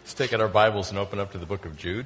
Let's take out our Bibles and open up to the book of Jude.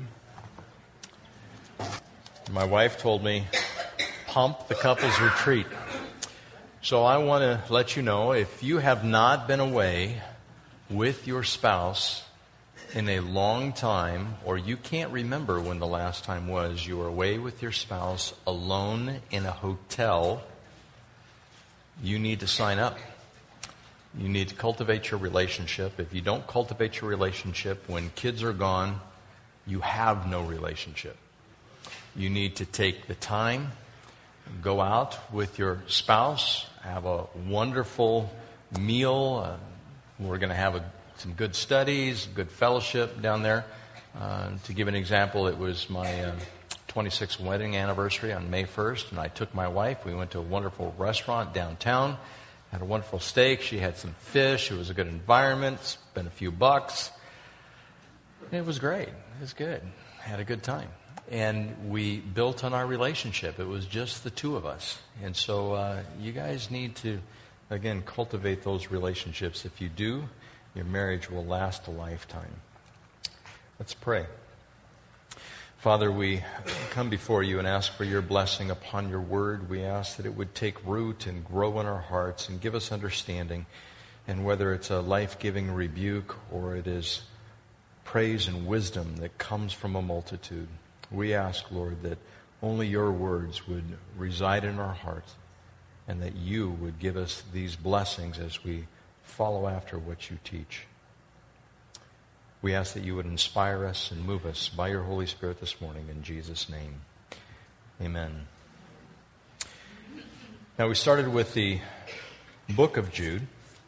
My wife told me, pump the couples retreat. So I want to let you know, if you have not been away with your spouse in a long time, or you can't remember when the last time was you were away with your spouse alone in a hotel, you need to sign up. You need to cultivate your relationship. If you don't cultivate your relationship, when kids are gone, you have no relationship. You need to take the time, go out with your spouse, have a wonderful meal. We're going to have some good studies, good fellowship down there. To give an example, it was my 26th wedding anniversary on May 1st, and I took my wife. We went to a wonderful restaurant downtown. Had a wonderful steak. She had some fish. It was a good environment. Spent a few bucks. It was great. It was good. Had a good time. And we built on our relationship. It was just the two of us. And so you guys need to, again, cultivate those relationships. If you do, your marriage will last a lifetime. Let's pray. Father, we come before you and ask for your blessing upon your word. We ask that it would take root and grow in our hearts and give us understanding. And whether it's a life-giving rebuke or it is praise and wisdom that comes from a multitude, we ask, Lord, that only your words would reside in our hearts and that you would give us these blessings as we follow after what you teach. We ask that you would inspire us and move us by your Holy Spirit this morning in Jesus' name. Amen. Now, we started with the book of Jude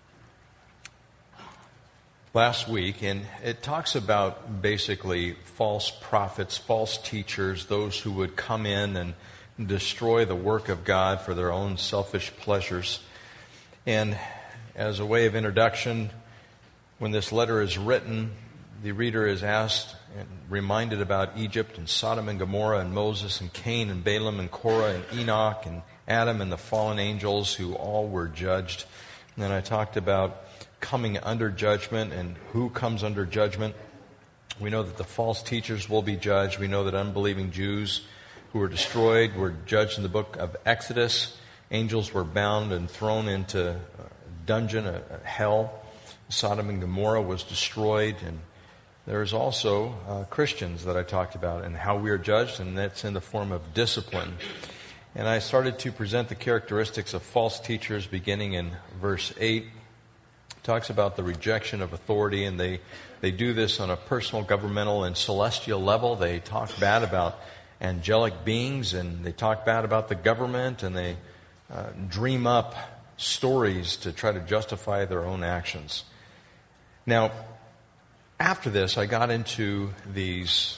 last week, and it talks about basically false prophets, false teachers, those who would come in and destroy the work of God for their own selfish pleasures. And as a way of introduction, when this letter is written, the reader is asked and reminded about Egypt and Sodom and Gomorrah and Moses and Cain and Balaam and Korah and Enoch and Adam and the fallen angels who all were judged. And then I talked about coming under judgment and who comes under judgment. We know that the false teachers will be judged. We know that unbelieving Jews who were destroyed were judged in the book of Exodus. Angels were bound and thrown into a dungeon, a hell. Sodom and Gomorrah was destroyed, and there's also Christians that I talked about and how we are judged, and that's in the form of discipline. And I started to present the characteristics of false teachers beginning in verse 8. It talks about the rejection of authority, and they do this on a personal, governmental, and celestial level. They talk bad about angelic beings, and they talk bad about the government, and they dream up stories to try to justify their own actions. Now, after this, I got into these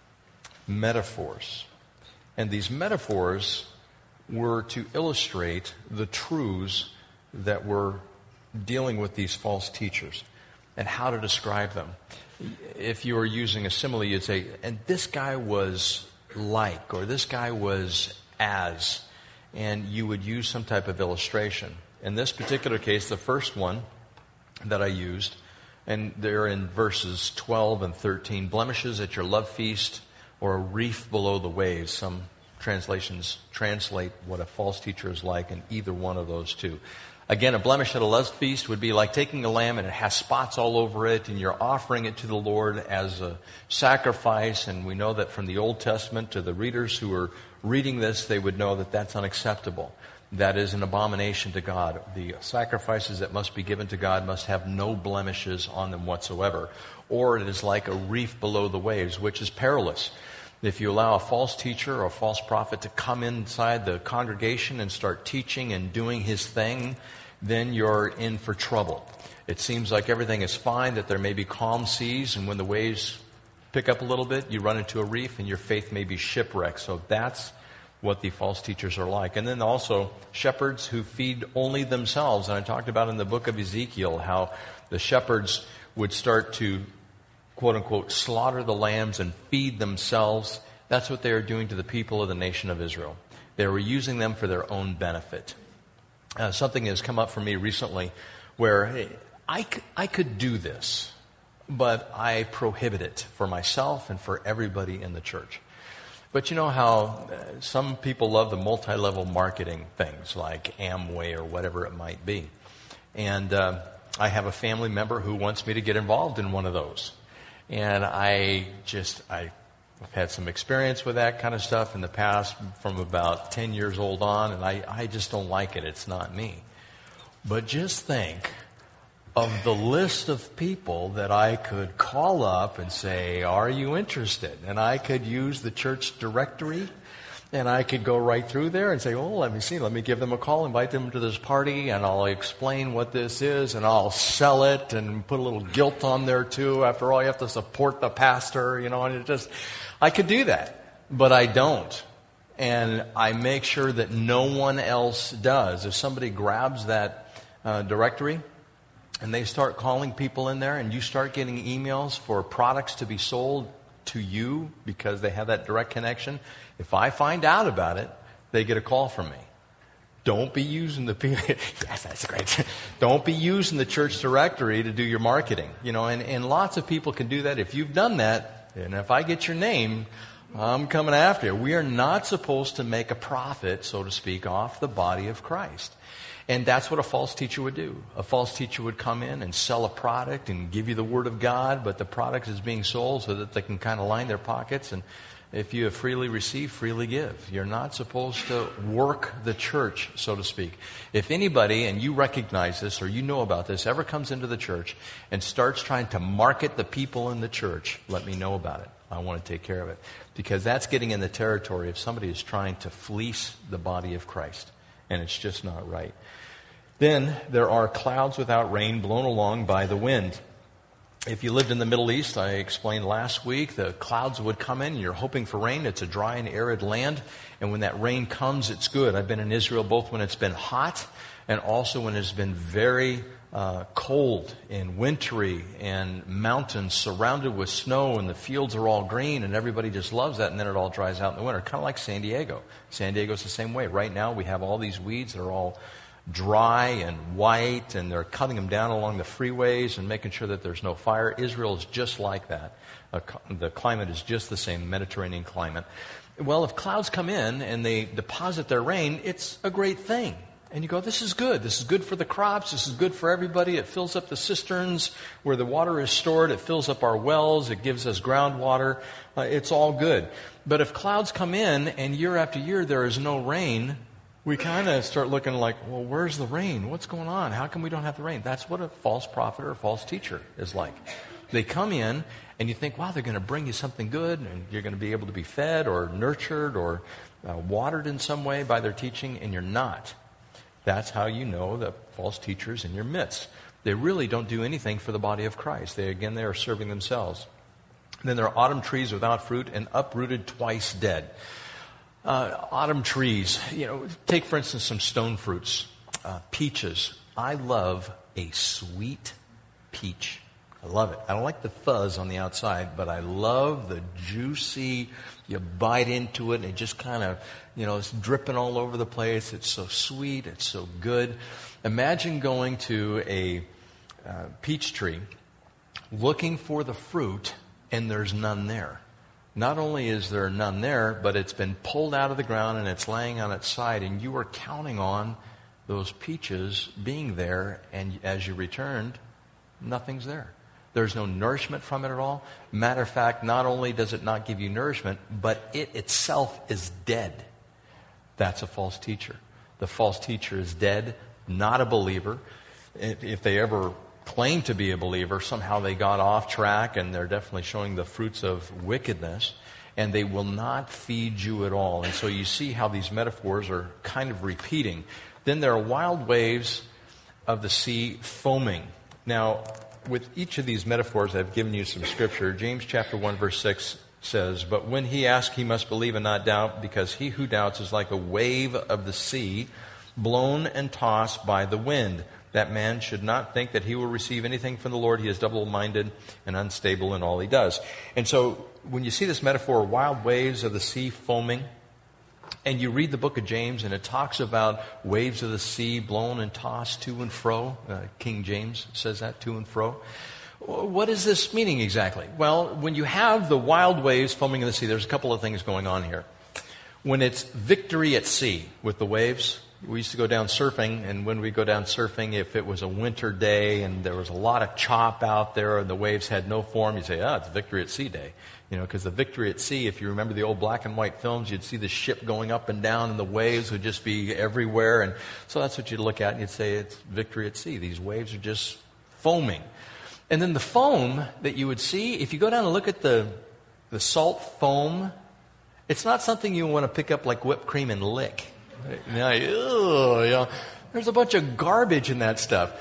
metaphors. And these metaphors were to illustrate the truths that were dealing with these false teachers and how to describe them. If you were using a simile, you'd say, and this guy was like, or this guy was as, and you would use some type of illustration. In this particular case, the first one that I used, and they're in verses 12 and 13. Blemishes at your love feast, or a reef below the waves. Some translations translate what a false teacher is like in either one of those two. Again, a blemish at a love feast would be like taking a lamb and it has spots all over it, and you're offering it to the Lord as a sacrifice. And we know that from the Old Testament, to the readers who are reading this, they would know that that's unacceptable. That is an abomination to God. The sacrifices that must be given to God must have no blemishes on them whatsoever. Or it is like a reef below the waves, which is perilous. If you allow a false teacher or a false prophet to come inside the congregation and start teaching and doing his thing, then you're in for trouble. It seems like everything is fine, that there may be calm seas, and when the waves pick up a little bit, you run into a reef and your faith may be shipwrecked. So that's what the false teachers are like. And then also shepherds who feed only themselves. And I talked about in the book of Ezekiel how the shepherds would start to, quote unquote, slaughter the lambs and feed themselves. That's what they are doing to the people of the nation of Israel. They were using them for their own benefit. Something has come up for me recently where, hey, I could do this. but I prohibit it for myself and for everybody in the church. But you know how some people love the multi-level marketing things like Amway or whatever it might be. And I have a family member who wants me to get involved in one of those. And I've had some experience with that kind of stuff in the past from about 10 years old on, and I just don't like it. It's not me. But just think of the list of people that I could call up and say, are you interested? And I could use the church directory, and I could go right through there and say, oh, let me give them a call, invite them to this party, and I'll explain what this is, and I'll sell it and put a little guilt on there too. After all, you have to support the pastor, and I could do that, but I don't. And I make sure that no one else does. If somebody grabs that directory, and they start calling people in there, and you start getting emails for products to be sold to you because they have that direct connection, if I find out about it, they get a call from me. Don't be using yes, that's great. Don't be using the church directory to do your marketing. And lots of people can do that. If you've done that, and if I get your name, I'm coming after you. We are not supposed to make a profit, so to speak, off the body of Christ. And that's what a false teacher would do. A false teacher would come in and sell a product and give you the Word of God, but the product is being sold so that they can kind of line their pockets. And if you have freely received, freely give. You're not supposed to work the church, so to speak. If anybody, and you recognize this or you know about this, ever comes into the church and starts trying to market the people in the church, let me know about it. I want to take care of it. Because that's getting in the territory of somebody who's trying to fleece the body of Christ. And it's just not right. Then there are clouds without rain blown along by the wind. If you lived in the Middle East, I explained last week, the clouds would come in. You're hoping for rain. It's a dry and arid land. And when that rain comes, it's good. I've been in Israel both when it's been hot and also when it's been very cold and wintry and mountains surrounded with snow and the fields are all green and everybody just loves that, and then it all dries out in the winter. Kind of like San Diego. San Diego's the same way. Right now we have all these weeds that are all dry and white, and they're cutting them down along the freeways and making sure that there's no fire. Israel is just like that. The climate is just the same, Mediterranean climate. Well, if clouds come in and they deposit their rain, it's a great thing. And you go, this is good. This is good for the crops. This is good for everybody. It fills up the cisterns where the water is stored. It fills up our wells. It gives us groundwater. It's all good. But if clouds come in and year after year there is no rain, we kind of start looking like, well, where's the rain? What's going on? How come we don't have the rain? That's what a false prophet or a false teacher is like. They come in and you think, wow, they're going to bring you something good and you're going to be able to be fed or nurtured or watered in some way by their teaching, and you're not. That's how you know the false teachers in your midst. They really don't do anything for the body of Christ. They are serving themselves. And then there are autumn trees without fruit and uprooted twice dead. Autumn trees, take for instance some stone fruits, peaches. I love a sweet peach. I love it. I don't like the fuzz on the outside, but I love the juicy, you bite into it and it just kind of, it's dripping all over the place. It's so sweet. It's so good. Imagine going to a peach tree, looking for the fruit, and there's none there. Not only is there none there, but it's been pulled out of the ground and it's laying on its side, and you are counting on those peaches being there, and as you returned, nothing's there. There's no nourishment from it at all. Matter of fact, not only does it not give you nourishment, but it itself is dead. That's a false teacher. The false teacher is dead, not a believer. If they ever claim to be a believer, somehow they got off track and they're definitely showing the fruits of wickedness, and they will not feed you at all. And so you see how these metaphors are kind of repeating. Then there are wild waves of the sea foaming. Now, with each of these metaphors, I've given you some scripture. James chapter 1 verse 6 says, "But when he asks, he must believe and not doubt, because he who doubts is like a wave of the sea, blown and tossed by the wind. That man should not think that he will receive anything from the Lord. He is double-minded and unstable in all he does." And so when you see this metaphor, wild waves of the sea foaming, and you read the book of James, and it talks about waves of the sea blown and tossed to and fro. King James says that, to and fro. what is this meaning exactly? Well, when you have the wild waves foaming in the sea, there's a couple of things going on here. When it's victory at sea with the waves, we used to go down surfing, and when we go down surfing, if it was a winter day and there was a lot of chop out there and the waves had no form, you'd say, it's victory at sea day. Because the victory at sea, if you remember the old black and white films, you'd see the ship going up and down and the waves would just be everywhere. And so that's what you'd look at and you'd say, it's victory at sea. These waves are just foaming. And then the foam that you would see, if you go down and look at the salt foam, it's not something you want to pick up like whipped cream and lick. There's a bunch of garbage in that stuff.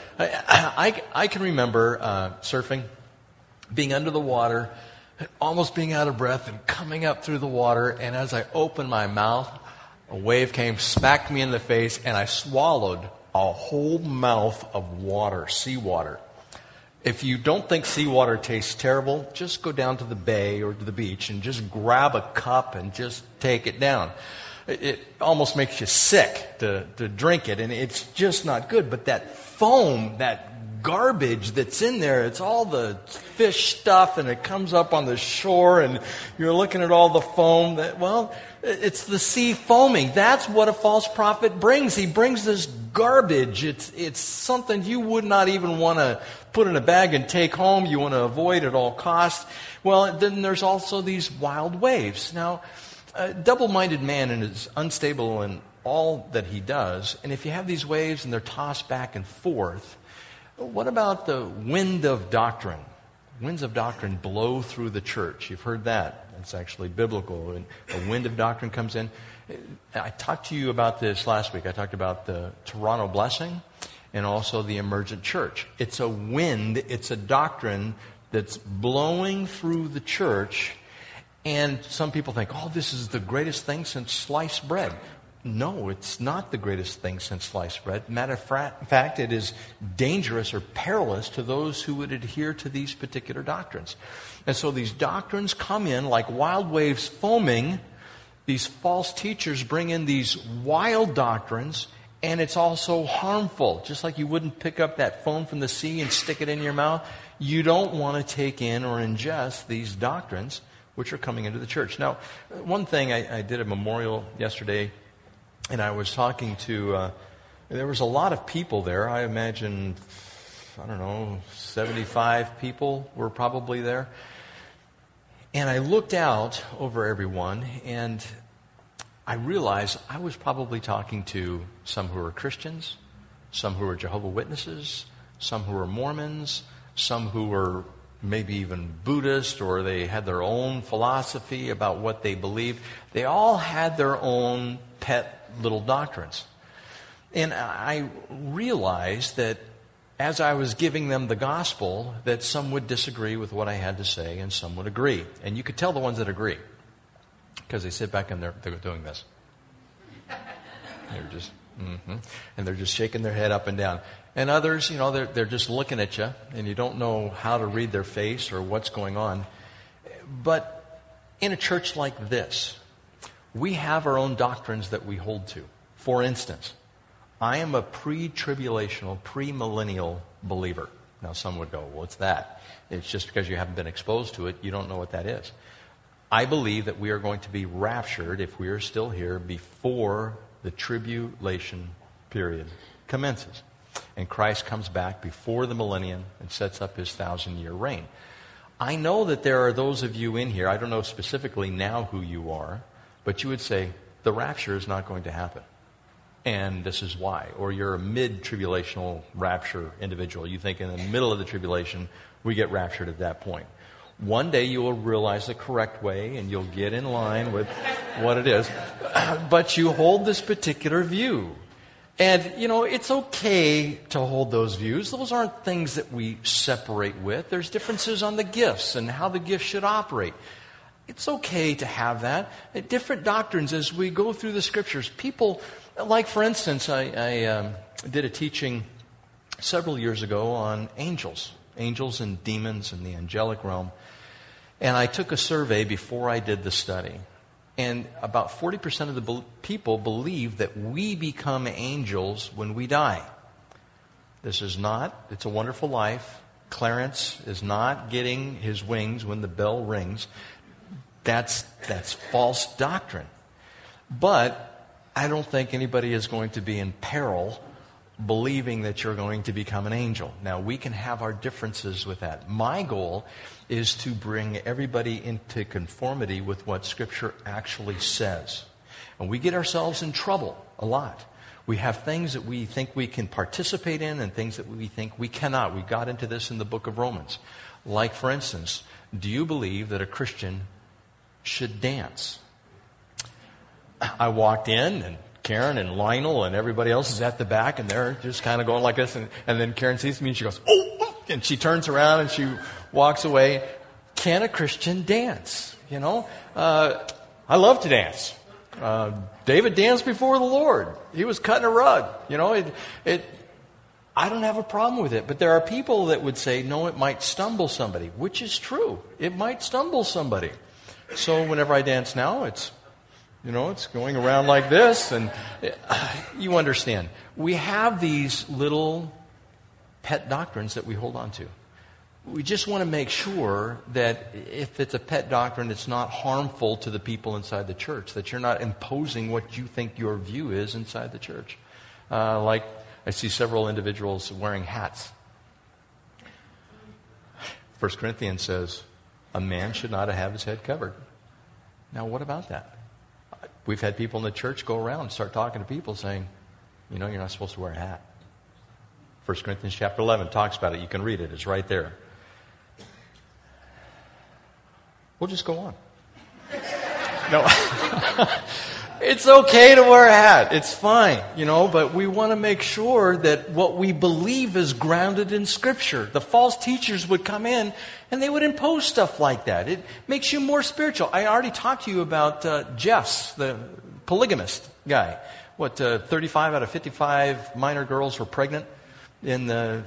I can remember surfing, being under the water, almost being out of breath and coming up through the water. And as I opened my mouth, a wave came, smacked me in the face, and I swallowed a whole mouth of water, seawater. If you don't think seawater tastes terrible, just go down to the bay or to the beach and just grab a cup and just take it down. It almost makes you sick to drink it, and it's just not good. But that foam, that garbage that's in there, it's all the fish stuff, and it comes up on the shore, and you're looking at all the foam. It's the sea foaming. That's what a false prophet brings. He brings this garbage. It's something you would not even want to put in a bag and take home. You want to avoid at all costs. Well, then there's also these wild waves. Now, a double-minded man is unstable in all that he does. And if you have these waves and they're tossed back and forth, what about the wind of doctrine? Winds of doctrine blow through the church. You've heard that. It's actually biblical. And a wind of doctrine comes in. I talked to you about this last week. I talked about the Toronto blessing and also the emergent church. It's a wind. It's a doctrine that's blowing through the church. And some people think, this is the greatest thing since sliced bread. No, it's not the greatest thing since sliced bread. Matter of fact, it is dangerous or perilous to those who would adhere to these particular doctrines. And so these doctrines come in like wild waves foaming. These false teachers bring in these wild doctrines, and it's also harmful. Just like you wouldn't pick up that foam from the sea and stick it in your mouth, you don't want to take in or ingest these doctrines which are coming into the church. Now, one thing, I did a memorial yesterday, and I was talking to, there was a lot of people there. I imagine, 75 people were probably there. And I looked out over everyone, and I realized I was probably talking to some who were Christians, some who were Jehovah's Witnesses, some who were Mormons, some who were maybe even Buddhist, or they had their own philosophy about what they believed. They all had their own pet little doctrines. And I realized that as I was giving them the gospel, that some would disagree with what I had to say and some would agree. And you could tell the ones that agree, because they sit back and they're doing this. They're just, and they're just shaking their head up and down. And others, they're just looking at you, and you don't know how to read their face or what's going on. But in a church like this, we have our own doctrines that we hold to. For instance, I am a pre-tribulational, premillennial believer. Now, some would go, what's that? It's just because you haven't been exposed to it, you don't know what that is. I believe that we are going to be raptured, if we are still here, before the tribulation period commences. And Christ comes back before the millennium and sets up his 1,000-year reign. I know that there are those of you in here, I don't know specifically now who you are, but you would say, the rapture is not going to happen. And this is why. Or you're a mid-tribulational rapture individual. You think in the middle of the tribulation, we get raptured at that point. One day you will realize the correct way and you'll get in line with what it is. But you hold this particular view. And, it's okay to hold those views. Those aren't things that we separate with. There's differences on the gifts and how the gifts should operate. It's okay to have that. Different doctrines as we go through the scriptures. People, like for instance, I did a teaching several years ago on angels and demons in the angelic realm. And I took a survey before I did the study. And about 40% of the people believe that we become angels when we die. This is not, it's a wonderful life. Clarence is not getting his wings when the bell rings, that's false doctrine. But I don't think anybody is going to be in peril believing that you're going to become an angel. Now, we can have our differences with that. My goal is to bring everybody into conformity with what Scripture actually says. And we get ourselves in trouble a lot. We have things that we think we can participate in and things that we think we cannot. We got into this in the book of Romans. Like, for instance, do you believe that a Christian should dance? I walked in, and Karen and Lionel and everybody else is at the back, and they're just kind of going like this. And then Karen sees me, and she goes, "Oh!" And she turns around, and she walks away. Can a Christian dance? I love to dance. David danced before the Lord. He was cutting a rug. I don't have a problem with it. But there are people that would say, no, it might stumble somebody, which is true. It might stumble somebody. So whenever I dance now, it's going around like this. And you understand. We have these little pet doctrines that we hold on to. We just want to make sure that if it's a pet doctrine, it's not harmful to the people inside the church, that you're not imposing what you think your view is inside the church. Like I see several individuals wearing hats. 1 Corinthians says, a man should not have his head covered. Now, what about that? We've had people in the church go around and start talking to people saying, you're not supposed to wear a hat. 1 Corinthians chapter 11 talks about it. You can read it. It's right there. We'll just go on. No. It's okay to wear a hat. It's fine, but we want to make sure that what we believe is grounded in Scripture. The false teachers would come in and they would impose stuff like that. It makes you more spiritual. I already talked to you about Jeffs, the polygamist guy. 35 out of 55 minor girls were pregnant in the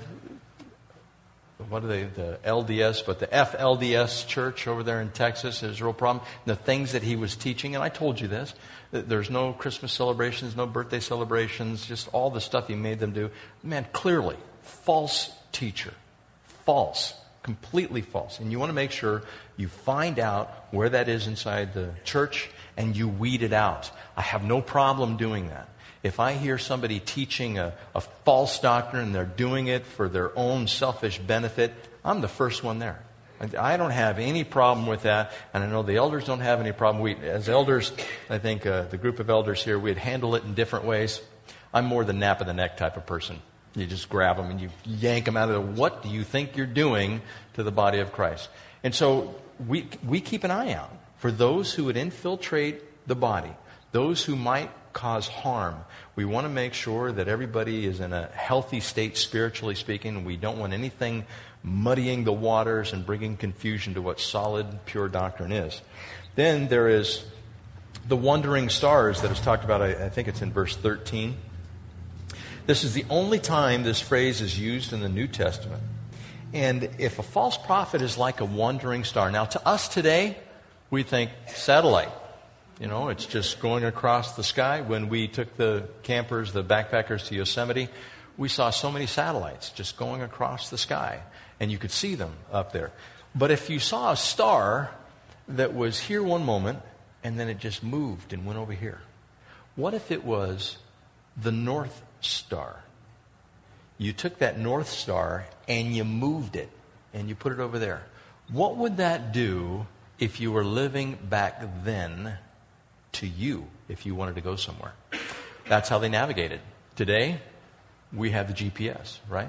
LDS, but the FLDS church over there in Texas. There's a real problem. The things that he was teaching, and I told you this, there's no Christmas celebrations, no birthday celebrations, just all the stuff he made them do. Man, clearly, false teacher. False. Completely false. And you want to make sure you find out where that is inside the church and you weed it out. I have no problem doing that. If I hear somebody teaching a false doctrine and they're doing it for their own selfish benefit, I'm the first one there. I don't have any problem with that, and I know the elders don't have any problem. As elders, I think the group of elders here, we'd handle it in different ways. I'm more the nap of the neck type of person. You just grab them and you yank them out of the, what do you think you're doing to the body of Christ? And so we keep an eye out for those who would infiltrate the body, those who might cause harm. We want to make sure that everybody is in a healthy state, spiritually speaking. We don't want anything muddying the waters and bringing confusion to what solid, pure doctrine is. Then there is the wandering stars that is talked about. I think it's in verse 13. This is the only time this phrase is used in the New Testament. And if a false prophet is like a wandering star, now to us today, we think satellite. It's just going across the sky. When we took the campers, the backpackers to Yosemite, we saw so many satellites just going across the sky. And you could see them up there. But if you saw a star that was here one moment, and then it just moved and went over here. What if it was the North Star? You took that North Star and you moved it, and you put it over there. What would that do if you were living back then to you, if you wanted to go somewhere? That's how they navigated. Today, we have the GPS, right?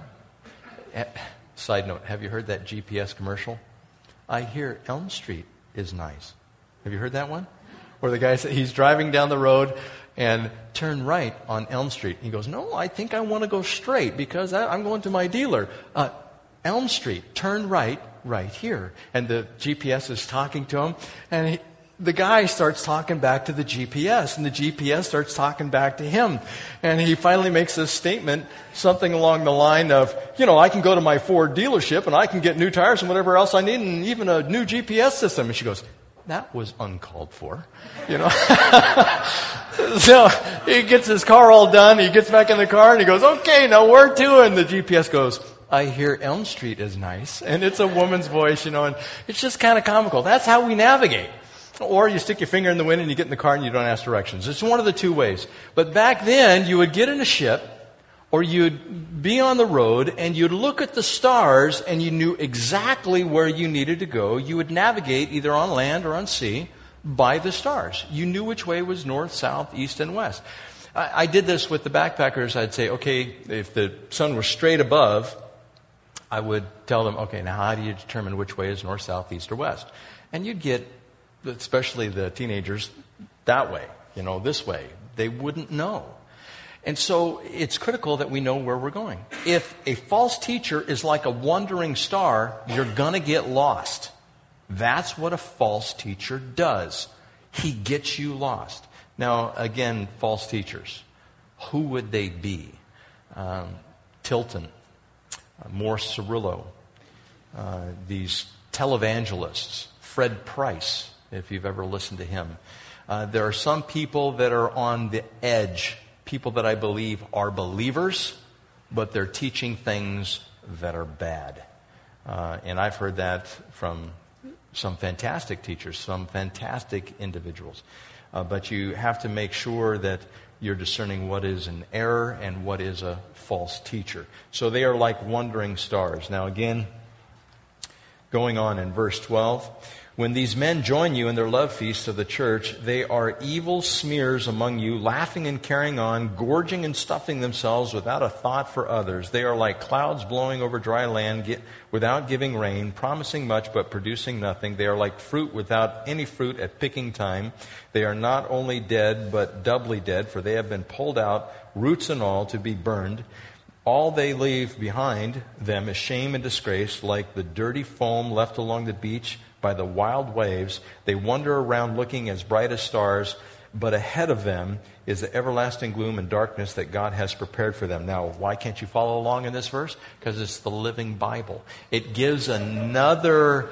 Side note, have you heard that GPS commercial? I hear Elm Street is nice. Have you heard that one? Where the guy said he's driving down the road and turn right on Elm Street. He goes, no, I think I want to go straight because I'm going to my dealer. Elm Street, turn right here. And the GPS is talking to him, and the guy starts talking back to the GPS, and the GPS starts talking back to him. And he finally makes this statement, something along the line of, I can go to my Ford dealership and I can get new tires and whatever else I need and even a new GPS system. And she goes, that was uncalled for. So he gets his car all done. He gets back in the car and he goes, okay, now where to? And the GPS goes, I hear Elm Street is nice. And it's a woman's voice, and it's just kind of comical. That's how we navigate. Or you stick your finger in the wind and you get in the car and you don't ask directions. It's one of the two ways. But back then, you would get in a ship or you'd be on the road and you'd look at the stars and you knew exactly where you needed to go. You would navigate either on land or on sea by the stars. You knew which way was north, south, east, and west. I did this with the backpackers. I'd say, okay, if the sun was straight above, I would tell them, okay, now how do you determine which way is north, south, east, or west? And you'd get, especially the teenagers, that way, this way. They wouldn't know. And so it's critical that we know where we're going. If a false teacher is like a wandering star, you're going to get lost. That's what a false teacher does. He gets you lost. Now, again, false teachers. Who would they be? Tilton, Morse Cirillo, these televangelists, Fred Price, if you've ever listened to him. There are some people that are on the edge, people that I believe are believers, but they're teaching things that are bad. And I've heard that from some fantastic teachers, some fantastic individuals. But you have to make sure that you're discerning what is an error and what is a false teacher. So they are like wandering stars. Now again, going on in verse 12, when these men join you in their love feasts of the church, they are evil smears among you, laughing and carrying on, gorging and stuffing themselves without a thought for others. They are like clouds blowing over dry land without giving rain, promising much but producing nothing. They are like fruit without any fruit at picking time. They are not only dead but doubly dead, for they have been pulled out, roots and all, to be burned. All they leave behind them is shame and disgrace, like the dirty foam left along the beach by the wild waves. They wander around looking as bright as stars, but ahead of them is the everlasting gloom and darkness that God has prepared for them. Now, why can't you follow along in this verse? Because it's the Living Bible. It gives another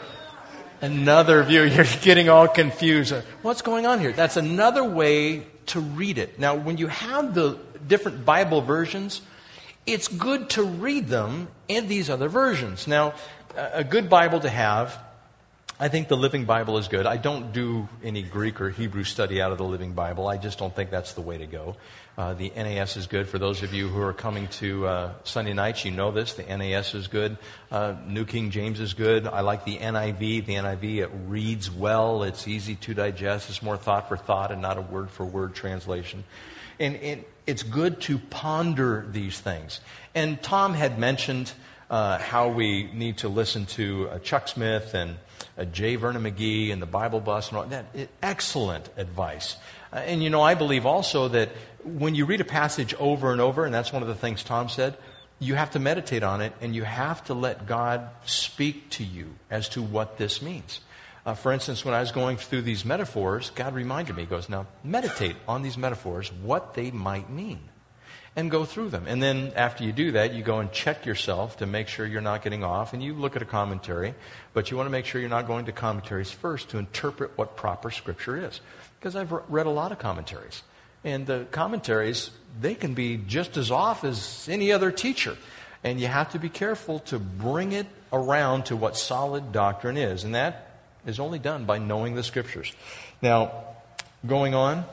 view. You're getting all confused. What's going on here? That's another way to read it. Now, when you have the different Bible versions, it's good to read them in these other versions. Now, a good Bible to have, I think the Living Bible is good. I don't do any Greek or Hebrew study out of the Living Bible. I just don't think that's the way to go. The NAS is good. For those of you who are coming to Sunday nights, you know this. The NAS is good. New King James is good. I like the NIV. The NIV, it reads well. It's easy to digest. It's more thought for thought and not a word for word translation. And it's good to ponder these things. And Tom had mentioned how we need to listen to Chuck Smith and J. Vernon McGee and the Bible Bus and all that. Excellent advice. And I believe also that when you read a passage over and over, and that's one of the things Tom said, you have to meditate on it and you have to let God speak to you as to what this means. For instance, when I was going through these metaphors, God reminded me, he goes, now meditate on these metaphors, what they might mean, and go through them. And then after you do that, you go and check yourself to make sure you're not getting off, and you look at a commentary, but you want to make sure you're not going to commentaries first to interpret what proper Scripture is. Because I've read a lot of commentaries, and the commentaries, they can be just as off as any other teacher. And you have to be careful to bring it around to what solid doctrine is, and that is only done by knowing the Scriptures. Now, going on,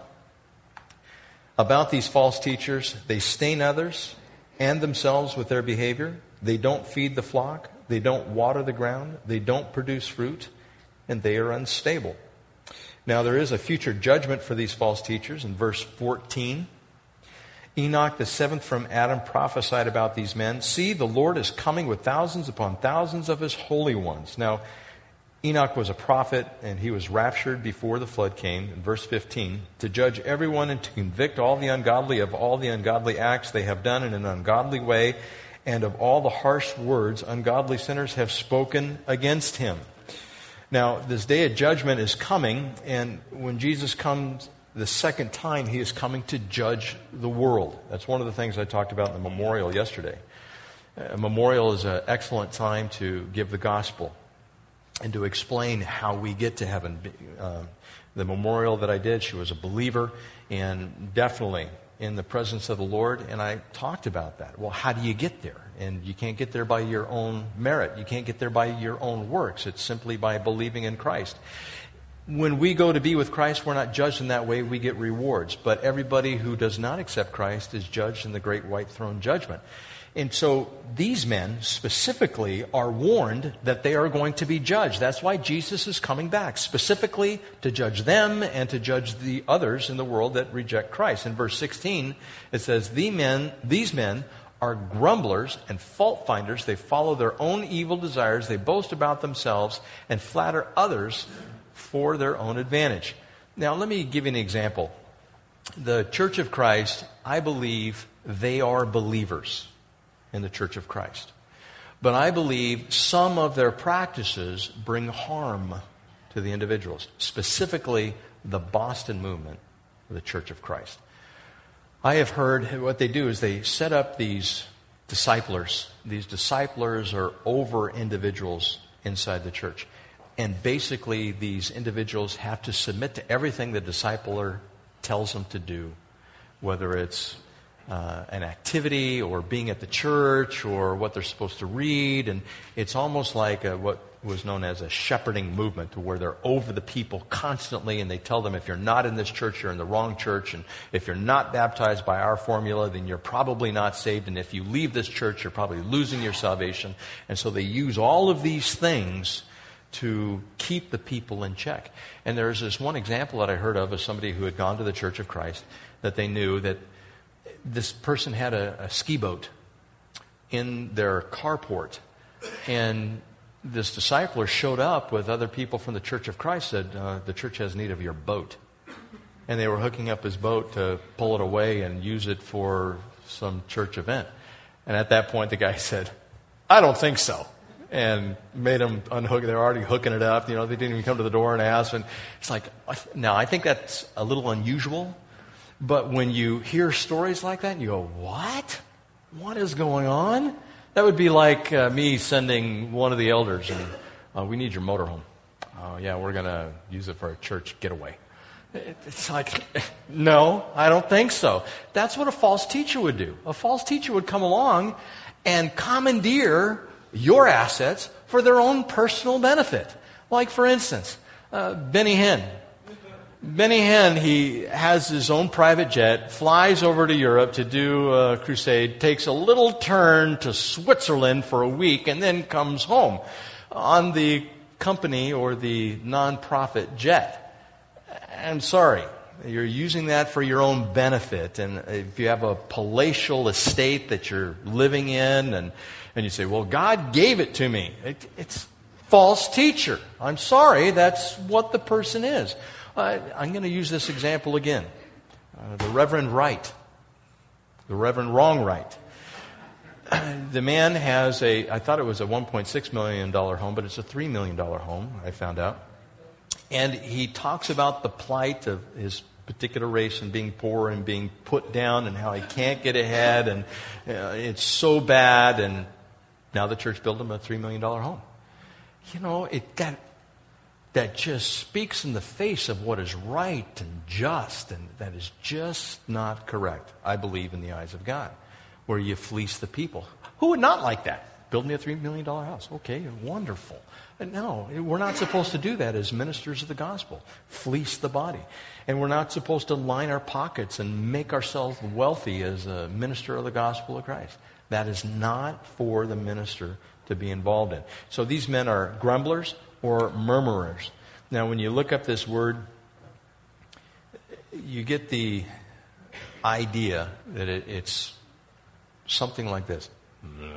about these false teachers, they stain others and themselves with their behavior. They don't feed the flock. They don't water the ground. They don't produce fruit. And they are unstable. Now, there is a future judgment for these false teachers in verse 14. Enoch, the seventh from Adam, prophesied about these men. See, the Lord is coming with thousands upon thousands of his holy ones. Now, Enoch was a prophet, and he was raptured before the flood came, in verse 15, to judge everyone and to convict all the ungodly of all the ungodly acts they have done in an ungodly way, and of all the harsh words ungodly sinners have spoken against him. Now, this day of judgment is coming, and when Jesus comes the second time, he is coming to judge the world. That's one of the things I talked about in the memorial yesterday. A memorial is an excellent time to give the gospel and to explain how we get to heaven. The memorial that I did, she was a believer, and definitely in the presence of the Lord, and I talked about that. Well, how do you get there? And you can't get there by your own merit. You can't get there by your own works. It's simply by believing in Christ. When we go to be with Christ, we're not judged in that way. We get rewards. But everybody who does not accept Christ is judged in the great white throne judgment. And so these men specifically are warned that they are going to be judged. That's why Jesus is coming back, specifically to judge them and to judge the others in the world that reject Christ. In verse 16, it says, these men are grumblers and fault finders. They follow their own evil desires. They boast about themselves and flatter others for their own advantage. Now, let me give you an example. The Church of Christ, I believe they are believers in the Church of Christ. But I believe some of their practices bring harm to the individuals, specifically the Boston movement of the Church of Christ. I have heard what they do is they set up these disciplers. These disciplers are over individuals inside the church. And basically, these individuals have to submit to everything the discipler tells them to do, whether it's an activity or being at the church or what they're supposed to read. And it's almost like what was known as a shepherding movement, to where they're over the people constantly, and they tell them, if you're not in this church, you're in the wrong church, and if you're not baptized by our formula, then you're probably not saved, and if you leave this church, you're probably losing your salvation. And so they use all of these things to keep the people in check. And there's this one example that I heard of somebody who had gone to the Church of Christ, that they knew that this person had a ski boat in their carport, and this discipler showed up with other people from the Church of Christ, said, the church has need of your boat. And they were hooking up his boat to pull it away and use it for some church event. And at that point, the guy said, I don't think so. And made them unhook. They were already hooking it up. They didn't even come to the door and ask. And it's like, now, I think that's a little unusual. But when you hear stories like that, and you go, what? What is going on? That would be like me sending one of the elders, and we need your motorhome. Oh, yeah, we're going to use it for a church getaway. It's like, no, I don't think so. That's what a false teacher would do. A false teacher would come along and commandeer your assets for their own personal benefit. Like, for instance, Benny Hinn. Benny Hinn, he has his own private jet, flies over to Europe to do a crusade, takes a little turn to Switzerland for a week, and then comes home on the company or the non-profit jet. I'm sorry, you're using that for your own benefit. And if you have a palatial estate that you're living in, and you say, well, God gave it to me. It's false teacher. I'm sorry, that's what the person is. I'm going to use this example again. The Reverend Wright. The Reverend Wrong Wright. The man has I thought it was a $1.6 million home, but it's a $3 million home, I found out. And he talks about the plight of his particular race and being poor and being put down and how he can't get ahead, and it's so bad. And now the church built him a $3 million home. That just speaks in the face of what is right and just, and that is just not correct, I believe, in the eyes of God, where you fleece the people. Who would not like that? Build me a $3 million house. Okay, wonderful. But no, we're not supposed to do that as ministers of the gospel. Fleece the body. And we're not supposed to line our pockets and make ourselves wealthy as a minister of the gospel of Christ. That is not for the minister to be involved in. So these men are grumblers or murmurers. Now, when you look up this word, you get the idea that it's something like this. You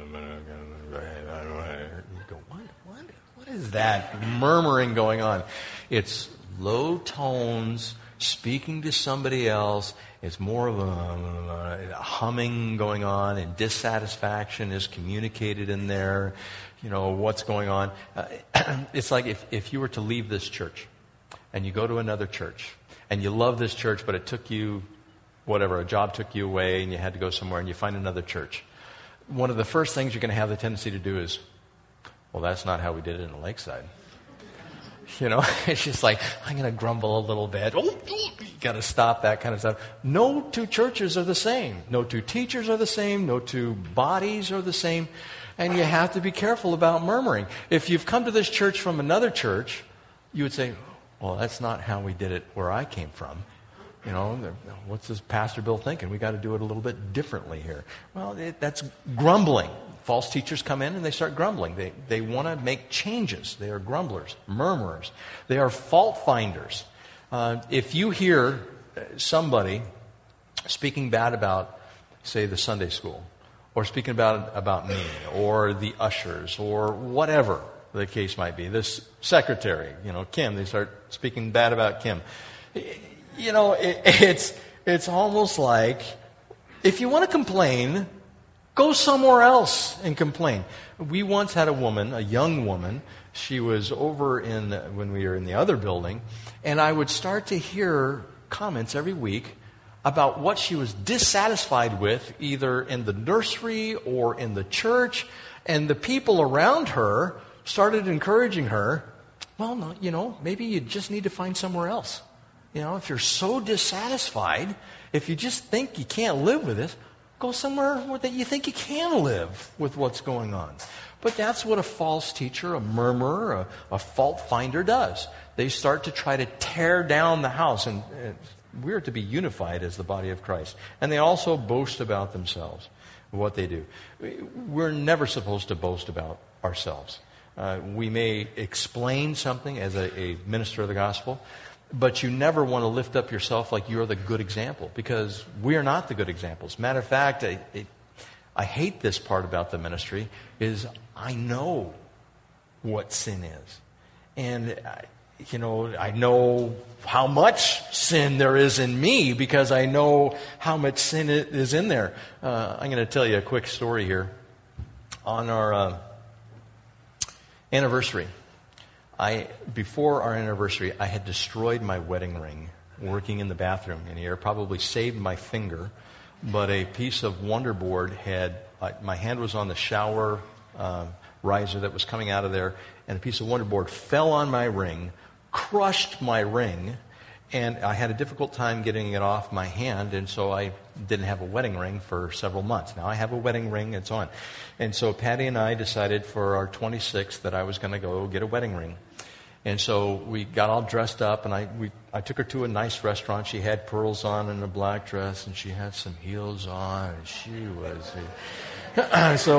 go, what is that murmuring going on? It's low tones, speaking to somebody else. It's more of a humming going on, and dissatisfaction is communicated in there. What's going on. It's like if you were to leave this church and you go to another church and you love this church, but it took you, a job took you away and you had to go somewhere, and you find another church. One of the first things you're going to have the tendency to do is, well, that's not how we did it in the Lakeside. It's just like, I'm going to grumble a little bit. got to stop that kind of stuff. No two churches are the same. No two teachers are the same. No two bodies are the same. And you have to be careful about murmuring. If you've come to this church from another church, you would say, well, that's not how we did it where I came from. What's this Pastor Bill thinking? We got to do it a little bit differently here. Well, that's grumbling. False teachers come in and they start grumbling. They want to make changes. They are grumblers, murmurers. They are fault finders. If you hear somebody speaking bad about, say, the Sunday school, or speaking about me, or the ushers, or whatever the case might be, this secretary, Kim, they start speaking bad about Kim. It's almost like, if you want to complain, go somewhere else and complain. We once had a young woman, she was over when we were in the other building, and I would start to hear comments every week about what she was dissatisfied with, either in the nursery or in the church, and the people around her started encouraging her, well, no, maybe you just need to find somewhere else. If you're so dissatisfied, if you just think you can't live with this, go somewhere that you think you can live with what's going on. But that's what a false teacher, a murmurer, a fault finder does. They start to try to tear down the house, and we're to be unified as the body of Christ. And they also boast about themselves, what they do. We're never supposed to boast about ourselves. We may explain something as a minister of the gospel, but you never want to lift up yourself like you're the good example, because we are not the good examples. Matter of fact, I hate this part about the ministry, is I know what sin is. And, I know how much sin there is in me because I know how much sin is in there. I'm going to tell you a quick story here. On our anniversary, before our anniversary, I had destroyed my wedding ring working in the bathroom in here, probably saved my finger, but a piece of Wonderboard my hand was on the shower riser that was coming out of there, and a piece of Wonderboard fell on my ring, crushed my ring, and I had a difficult time getting it off my hand, and so I didn't have a wedding ring for several months. Now I have a wedding ring, it's on. And so Patty and I decided for our 26th that I was going to go get a wedding ring. And so we got all dressed up, and I took her to a nice restaurant. She had pearls on and a black dress, and she had some heels on, and she was... So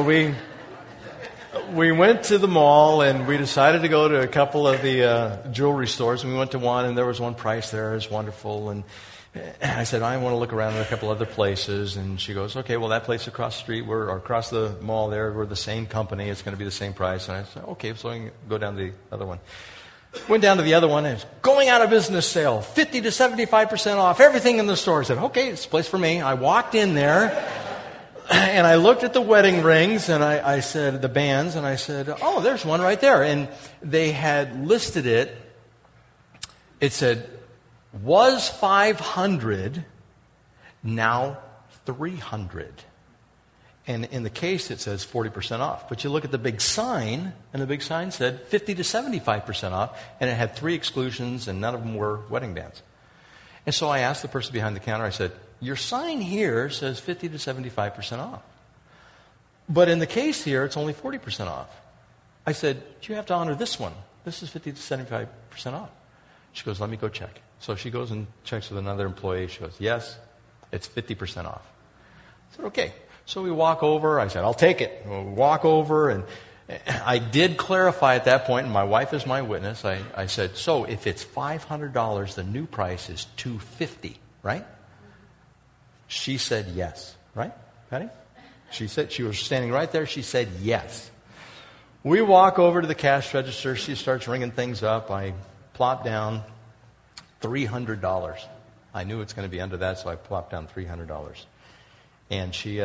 we went to the mall, and we decided to go to a couple of the jewelry stores. And we went to one, and there was one price there. It was wonderful. And I said, I want to look around at a couple other places. And she goes, okay, well, that place across the street, or across the mall there, we're the same company. It's going to be the same price. And I said, okay, so I can go down to the other one. Went down to the other one, and it's going out of business sale, 50 to 75% off, everything in the store. I said, okay, it's a place for me. I walked in there, and I looked at the wedding rings, and I said, the bands, and I said, oh, there's one right there. And they had listed it. It said, was 500, now 300. And in the case, it says 40% off. But you look at the big sign, and the big sign said 50 to 75% off, and it had 3 exclusions, and none of them were wedding bands. And so I asked the person behind the counter, I said, your sign here says 50 to 75% off. But in the case here, it's only 40% off. I said, you have to honor this one. This is 50 to 75% off. She goes, let me go check. So she goes and checks with another employee. She goes, yes, it's 50% off. I said, okay. So we walk over. I said, I'll take it. We walk over, and I did clarify at that point, and my wife is my witness. I said, so if it's $500, the new price is $250, right? She said yes, right, Patty? She said, she was standing right there. She said yes. We walk over to the cash register. She starts ringing things up. I plop down $300. I knew it's going to be under that, so I plopped down $300. And she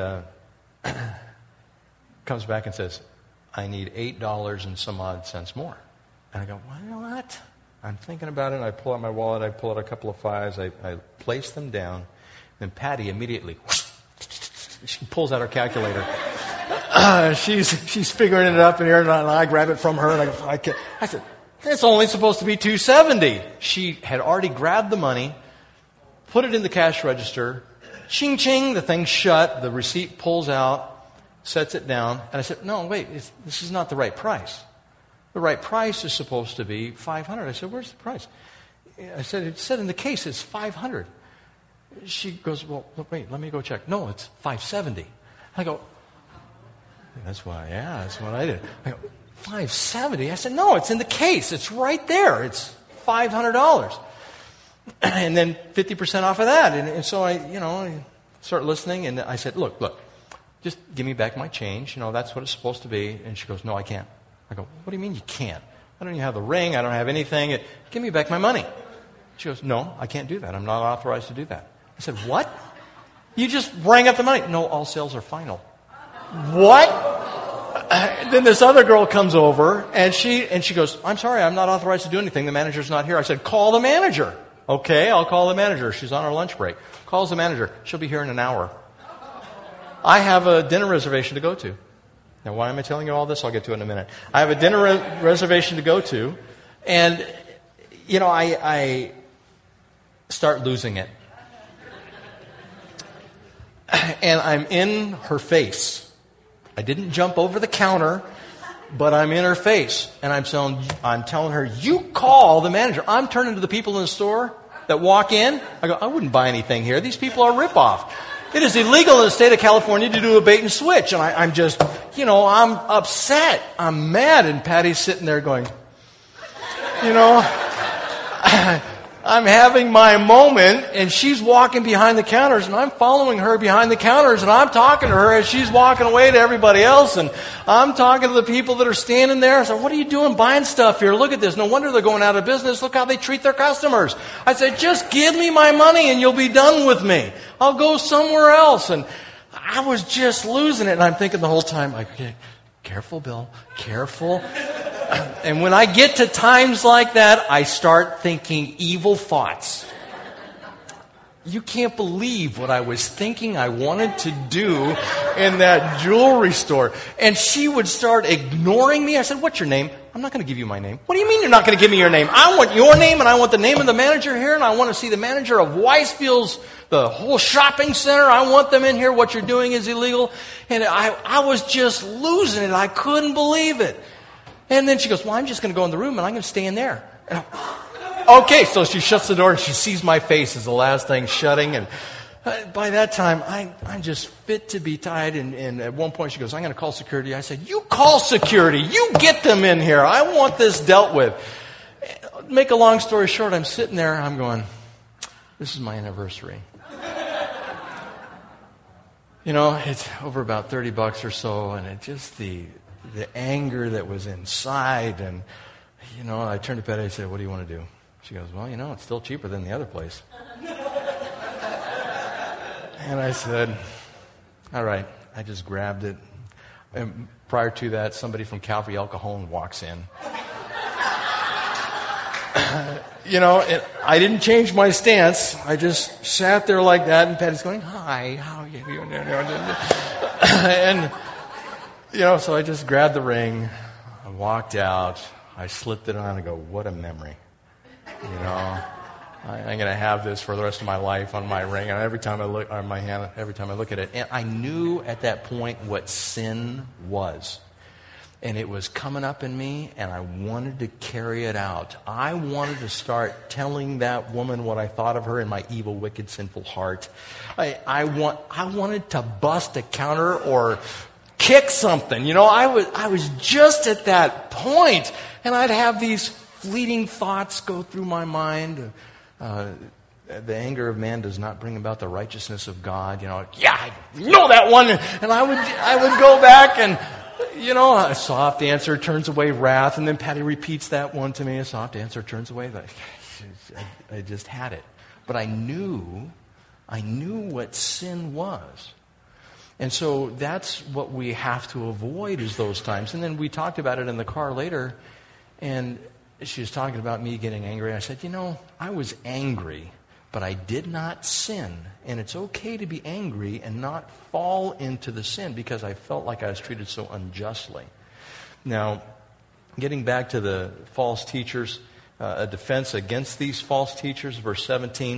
comes back and says, I need $8 and some odd cents more. And I go, well, you know what? I'm thinking about it, and I pull out my wallet. I pull out a couple of fives. I place them down. And Patty immediately, she pulls out her calculator. She's figuring it up in here, and I grab it from her. And I said, it's only supposed to be $270. She had already grabbed the money, put it in the cash register. Ching, ching, the thing's shut. The receipt pulls out, sets it down. And I said, no, wait, this is not the right price. The right price is supposed to be $500. I said, where's the price? I said, it said in the case it's $500. She goes, well, wait, let me go check. No, it's $570. I go, that's what I did. I go, $570? I said, no, it's in the case. It's right there. It's $500. And then 50% off of that. And so I start listening, and I said, look, just give me back my change. That's what it's supposed to be. And she goes, no, I can't. I go, what do you mean you can't? I don't even have the ring. I don't have anything. Give me back my money. She goes, no, I can't do that. I'm not authorized to do that. I said, what? You just rang up the money. No, all sales are final. What? Then this other girl comes over, and she goes, I'm sorry, I'm not authorized to do anything. The manager's not here. I said, call the manager. Okay, I'll call the manager. She's on her lunch break. Calls the manager. She'll be here in an hour. I have a dinner reservation to go to. Now, why am I telling you all this? I'll get to it in a minute. I have a dinner reservation to go to, and, I start losing it. And I'm in her face. I didn't jump over the counter, but I'm in her face. And I'm telling her, you call the manager. I'm turning to the people in the store that walk in. I go, I wouldn't buy anything here. These people are rip-off. It is illegal in the state of California to do a bait and switch. And I'm just, I'm upset. I'm mad. And Patty's sitting there going, I'm having my moment, and she's walking behind the counters, and I'm following her behind the counters, and I'm talking to her as she's walking away to everybody else, and I'm talking to the people that are standing there. I said, what are you doing buying stuff here? Look at this. No wonder they're going out of business. Look how they treat their customers. I said, just give me my money, and you'll be done with me. I'll go somewhere else. And I was just losing it, and I'm thinking the whole time, okay, careful, Bill, careful. And when I get to times like that, I start thinking evil thoughts. You can't believe what I was thinking I wanted to do in that jewelry store. And she would start ignoring me. I said, what's your name? I'm not going to give you my name. What do you mean you're not going to give me your name? I want your name, and I want the name of the manager here, and I want to see the manager of Weisfield's, the whole shopping center. I want them in here. What you're doing is illegal. And I was just losing it. I couldn't believe it. And then she goes, well, I'm just going to go in the room, and I'm going to stay in there. Okay, so she shuts the door, and she sees my face as the last thing shutting. And by that time, I'm just fit to be tied. And at one point, she goes, I'm going to call security. I said, you call security. You get them in here. I want this dealt with. Make a long story short, I'm sitting there. I'm going, this is my anniversary. It's over about $30 or so, and it just the anger that was inside. And, I turned to Patty and said, what do you want to do? She goes, well, it's still cheaper than the other place. And I said, all right. I just grabbed it. And prior to that, somebody from Calvary El Cajon walks in. I didn't change my stance. I just sat there like that, and Patty's going, hi, how are you? And, so I just grabbed the ring. I walked out. I slipped it on and go, what a memory. I'm going to have this for the rest of my life on my ring. And every time I look on my hand, every time I look at it, and I knew at that point what sin was. And it was coming up in me, and I wanted to carry it out. I wanted to start telling that woman what I thought of her in my evil, wicked, sinful heart. I wanted to bust a counter or kick something. I was just at that point, and I'd have these fleeting thoughts go through my mind. The anger of man does not bring about the righteousness of God. I know that one. And I would go back and, a soft answer turns away wrath. And then Patty repeats that one to me. A soft answer turns away. I just had it. But I knew what sin was. And so that's what we have to avoid is those times. And then we talked about it in the car later. And she was talking about me getting angry. I said, I was angry, but I did not sin. And it's okay to be angry and not fall into the sin because I felt like I was treated so unjustly. Now, getting back to the false teachers, a defense against these false teachers, verse 17,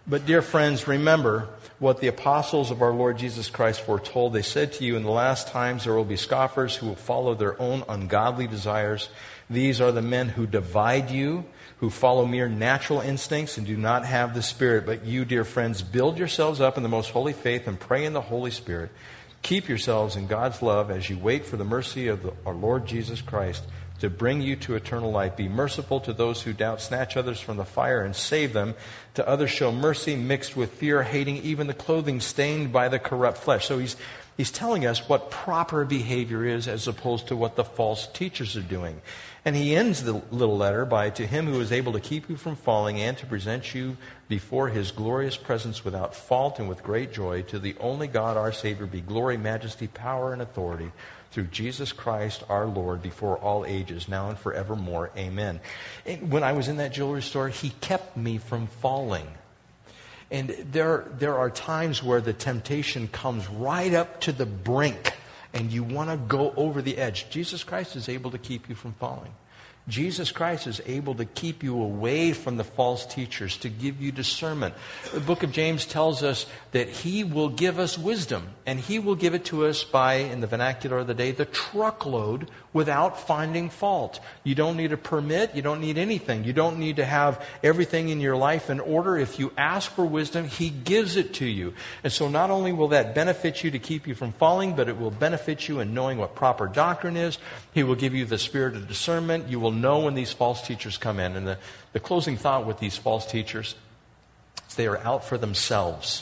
But dear friends, remember what the apostles of our Lord Jesus Christ foretold. They said to you, in the last times there will be scoffers who will follow their own ungodly desires. These are the men who divide you, who follow mere natural instincts and do not have the Spirit. But you, dear friends, build yourselves up in the most holy faith and pray in the Holy Spirit. Keep yourselves in God's love as you wait for the mercy of our Lord Jesus Christ to bring you to eternal life. Be merciful to those who doubt. Snatch others from the fire and save them. To others show mercy mixed with fear, hating even the clothing stained by the corrupt flesh. So he's telling us what proper behavior is as opposed to what the false teachers are doing. And he ends the little letter by, to him who is able to keep you from falling and to present you before his glorious presence without fault and with great joy, to the only God our Savior be glory, majesty, power, and authority through Jesus Christ our Lord, before all ages, now and forevermore. Amen. And when I was in that jewelry store, he kept me from falling. And there are times where the temptation comes right up to the brink, and you want to go over the edge. Jesus Christ is able to keep you from falling. Jesus Christ is able to keep you away from the false teachers, to give you discernment. The book of James tells us that he will give us wisdom, and he will give it to us by, in the vernacular of the day, the truckload without finding fault. You don't need a permit. You don't need anything. You don't need to have everything in your life in order. If you ask for wisdom, he gives it to you. And so not only will that benefit you to keep you from falling, but it will benefit you in knowing what proper doctrine is. He will give you the spirit of discernment. You will know when these false teachers come in. And the closing thought with these false teachers is they are out for themselves.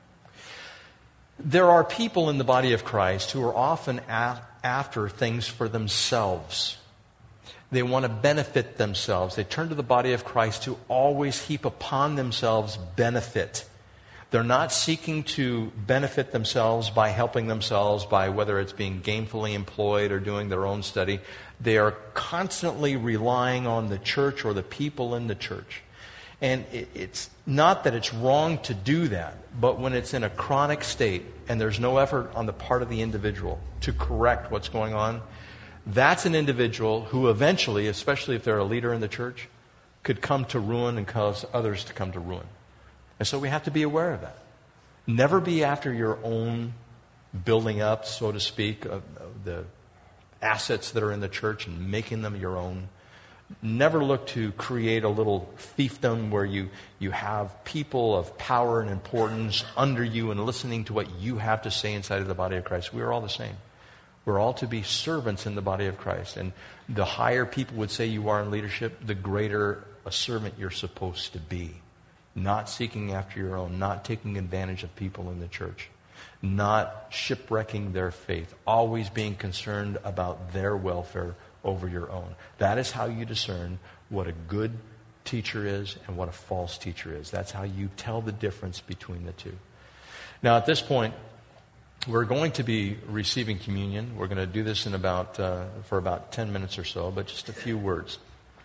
There are people in the body of Christ who are often after things for themselves. They want to benefit themselves. They turn to the body of Christ to always heap upon themselves benefit. They're not seeking to benefit themselves by helping themselves by whether it's being gainfully employed or doing their own study. They are constantly relying on the church or the people in the church. And it's not that it's wrong to do that, but when it's in a chronic state and there's no effort on the part of the individual to correct what's going on, that's an individual who eventually, especially if they're a leader in the church, could come to ruin and cause others to come to ruin. And so we have to be aware of that. Never be after your own building up, so to speak, of the assets that are in the church and making them your own. Never look to create a little fiefdom where you have people of power and importance under you and listening to what you have to say inside of the body of Christ. We are all the same. We're all to be servants in the body of Christ. And the higher people would say you are in leadership, the greater a servant you're supposed to be. Not seeking after your own, not taking advantage of people in the church, not shipwrecking their faith, always being concerned about their welfare over your own. That is how you discern what a good teacher is and what a false teacher is. That's how you tell the difference between the two. Now, at this point, we're going to be receiving communion. We're going to do this for about 10 minutes or so, but just a few words.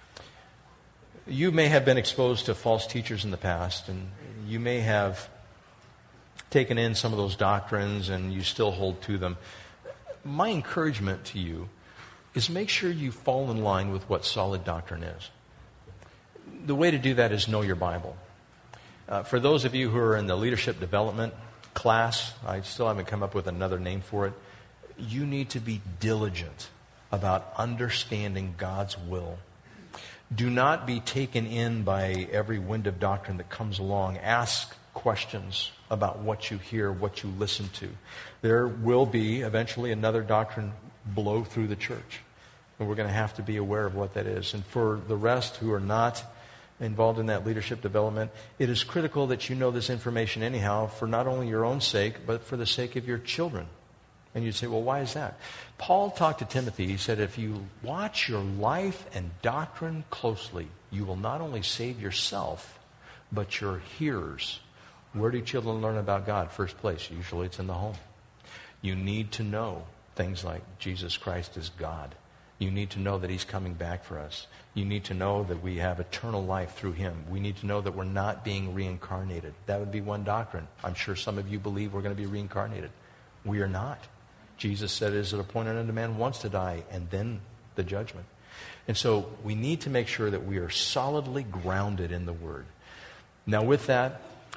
You may have been exposed to false teachers in the past, and you may have taken in some of those doctrines and you still hold to them. My encouragement to you is make sure you fall in line with what solid doctrine is. The way to do that is know your Bible. For those of you who are in the leadership development class, I still haven't come up with another name for it, you need to be diligent about understanding God's will. Do not be taken in by every wind of doctrine that comes along. Ask questions about what you hear, what you listen to. There will be eventually another doctrine blow through the church. And we're going to have to be aware of what that is. And for the rest who are not involved in that leadership development, it is critical that you know this information anyhow for not only your own sake, but for the sake of your children. And you'd say, well, why is that? Paul talked to Timothy. He said, if you watch your life and doctrine closely, you will not only save yourself, but your hearers. Where do children learn about God? First place, usually it's in the home. You need to know things like Jesus Christ is God. You need to know that He's coming back for us. You need to know that we have eternal life through Him. We need to know that we're not being reincarnated. That would be one doctrine. I'm sure some of you believe we're going to be reincarnated. We are not. Jesus said, it is appointed unto man once to die, and then the judgment. And so we need to make sure that we are solidly grounded in the Word. Now with that,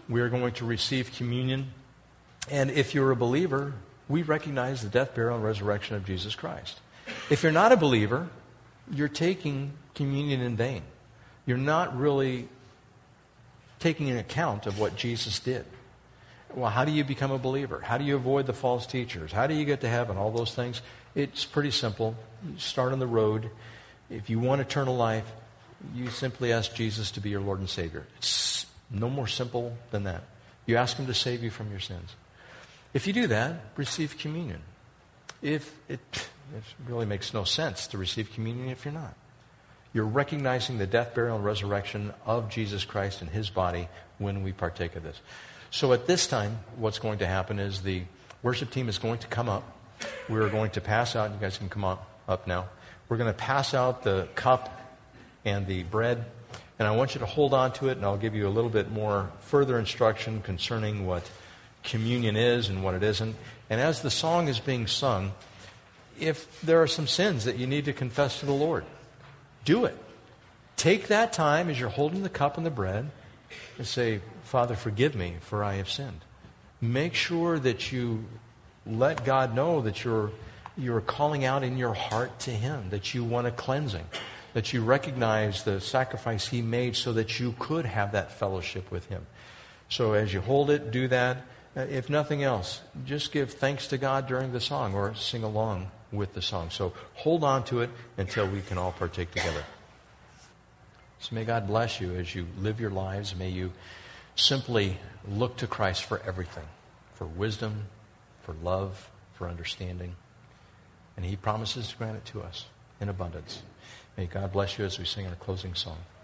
we are going to receive communion. And if you're a believer, we recognize the death, burial, and resurrection of Jesus Christ. If you're not a believer, you're taking communion in vain. You're not really taking an account of what Jesus did. Well, how do you become a believer? How do you avoid the false teachers? How do you get to heaven? All those things. It's pretty simple. You start on the road. If you want eternal life, you simply ask Jesus to be your Lord and Savior. It's no more simple than that. You ask Him to save you from your sins. If you do that, receive communion. It really makes no sense to receive communion if you're not. You're recognizing the death, burial, and resurrection of Jesus Christ and His body when we partake of this. So at this time, what's going to happen is the worship team is going to come up. We're going to pass out. You guys can come up now. We're going to pass out the cup and the bread. And I want you to hold on to it, and I'll give you a little bit more further instruction concerning what communion is and what it isn't. And as the song is being sung, if there are some sins that you need to confess to the Lord, do it. Take that time as you're holding the cup and the bread and say, Father, forgive me, for I have sinned. Make sure that you let God know that you're calling out in your heart to Him, that you want a cleansing, that you recognize the sacrifice He made so that you could have that fellowship with Him. So as you hold it, do that. If nothing else, just give thanks to God during the song or sing along with the song. So hold on to it until we can all partake together. So may God bless you as you live your lives. May you simply look to Christ for everything, for wisdom, for love, for understanding. And He promises to grant it to us in abundance. May God bless you as we sing our closing song.